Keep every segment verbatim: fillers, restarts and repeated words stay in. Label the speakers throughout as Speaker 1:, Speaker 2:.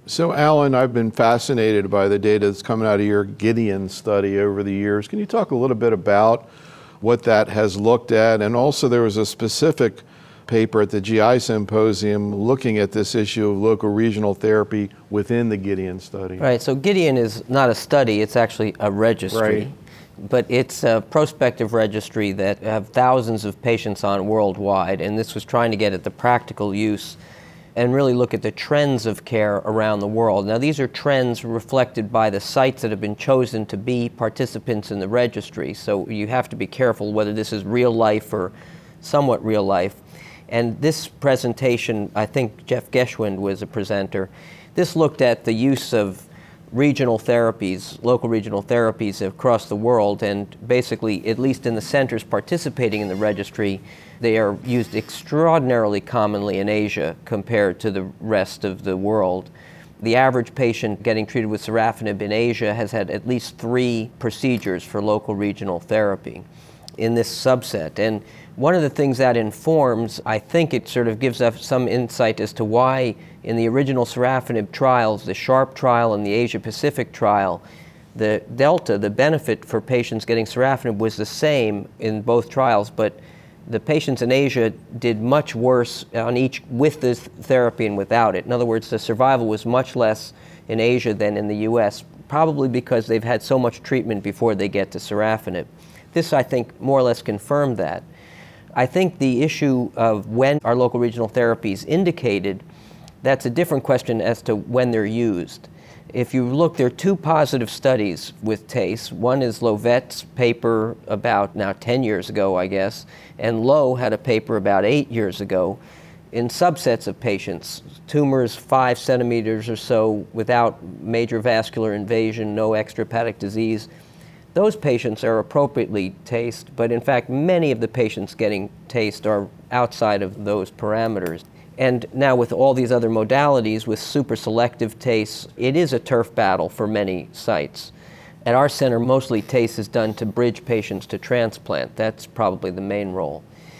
Speaker 1: So, Alan, I've been fascinated by the data that's coming out of your Gideon study over the years. Can you talk a little bit about what that has looked at? And also, there was a specific paper at the G I Symposium looking at this issue of local regional therapy within the Gideon study.
Speaker 2: Right, so Gideon is not a study, it's actually a registry.
Speaker 1: Right.
Speaker 2: But it's a prospective registry that have thousands of patients on worldwide, and this was trying to get at the practical use and really look at the trends of care around the world. Now, these are trends reflected by the sites that have been chosen to be participants in the registry, so you have to be careful whether this is real life or somewhat real life. And this presentation, I think Jeff Geschwind was a presenter, this looked at the use of regional therapies, local regional therapies across the world, and basically, at least in the centers participating in the registry, they are used extraordinarily commonly in Asia compared to the rest of the world. The average patient getting treated with sorafenib in Asia has had at least three procedures for local regional therapy in this subset. And one of the things that informs, I think it sort of gives us some insight as to why in the original sorafenib trials, the SHARP trial and the Asia Pacific trial, the delta, the benefit for patients getting sorafenib was the same in both trials, but the patients in Asia did much worse on each with this therapy and without it. In other words, the survival was much less in Asia than in the U S, probably because they've had so much treatment before they get to sorafenib. This, I think, more or less confirmed that. I think the issue of when are local regional therapies indicated, that's a different question as to when they're used. If you look, there are two positive studies with TACE. One is Lovette's paper about now ten years ago, I guess, and Lowe had a paper about eight years ago in subsets of patients, tumors five centimeters or so without major vascular invasion, no extrahepatic disease. Those patients are appropriately TACEd, but in fact, many of the patients getting TACEd are outside of those parameters. And now with all these other modalities, with super selective TACE, it is a turf battle for many sites. At our center, mostly TACE is done to bridge patients to transplant. That's probably the main role.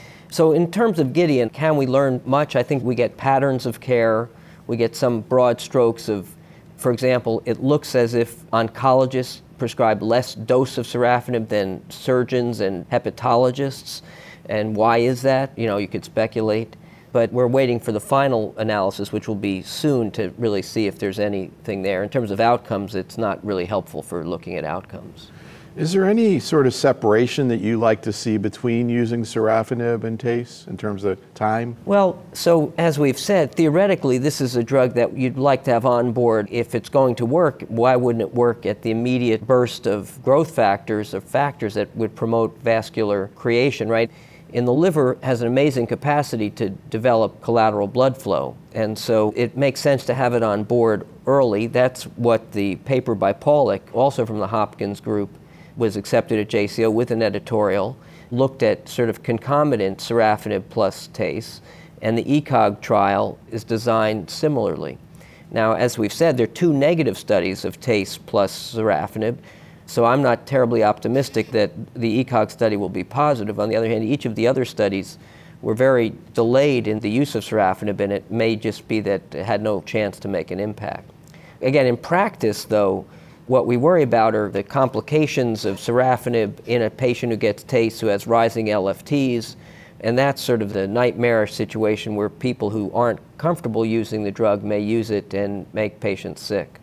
Speaker 2: So in terms of Gideon, can we learn much? I think we get patterns of care. We get some broad strokes of, for example, it looks as if oncologists prescribe less dose of sorafenib than surgeons and hepatologists. And why is that? You know, you could speculate. But we're waiting for the final analysis, which will be soon, to really see if there's anything there. In terms of outcomes, it's not really helpful for looking at outcomes.
Speaker 1: Is there any sort of separation that you like to see between using sorafenib and TACE in terms of time?
Speaker 2: Well, so as we've said, theoretically, this is a drug that you'd like to have on board. If it's going to work, why wouldn't it work at the immediate burst of growth factors or factors that would promote vascular creation, right? In the liver has an amazing capacity to develop collateral blood flow, and so it makes sense to have it on board early. That's what the paper by Paulick, also from the Hopkins group, was accepted at J C O with an editorial, looked at sort of concomitant sorafenib plus TACE, and the E C O G trial is designed similarly. Now, as we've said, there are two negative studies of TACE plus sorafenib, so I'm not terribly optimistic that the E C O G study will be positive. On the other hand, each of the other studies were very delayed in the use of sorafenib, and it may just be that it had no chance to make an impact. Again, in practice, though, what we worry about are the complications of sorafenib in a patient who gets TACE who has rising L F Ts, and that's sort of the nightmarish situation where people who aren't comfortable using the drug may use it and make patients sick.